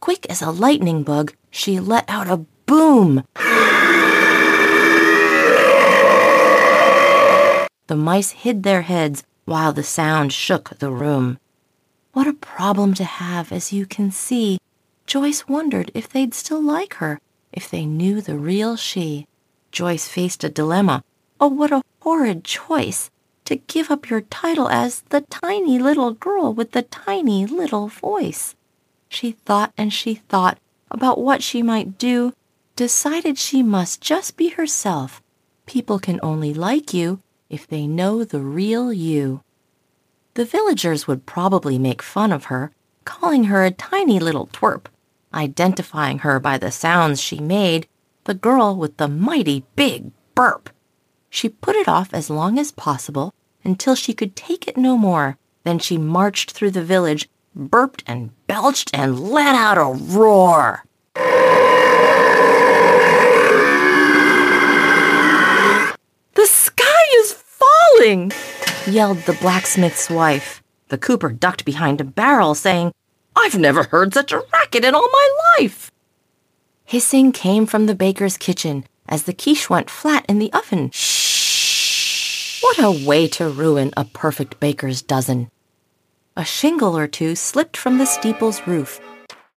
quick as a lightning bug, she let out a boom. The mice hid their heads while the sound shook the room. What a problem to have, as you can see. Joyce wondered if they'd still like her, if they knew the real she. Joyce faced a dilemma. Oh, what a horrid choice! To give up your title as the tiny little girl with the tiny little voice. She thought and she thought about what she might do, decided she must just be herself. People can only like you if they know the real you. The villagers would probably make fun of her, calling her a tiny little twerp, identifying her by the sounds she made, the girl with the mighty big burp. She put it off as long as possible until she could take it no more. Then she marched through the village, burped and belched and let out a roar. "The sky is falling!" yelled the blacksmith's wife. The cooper ducked behind a barrel, saying, "I've never heard such a racket in all my life." Hissing came from the baker's kitchen as the quiche went flat in the oven. Shh! What a way to ruin a perfect baker's dozen. A shingle or two slipped from the steeple's roof.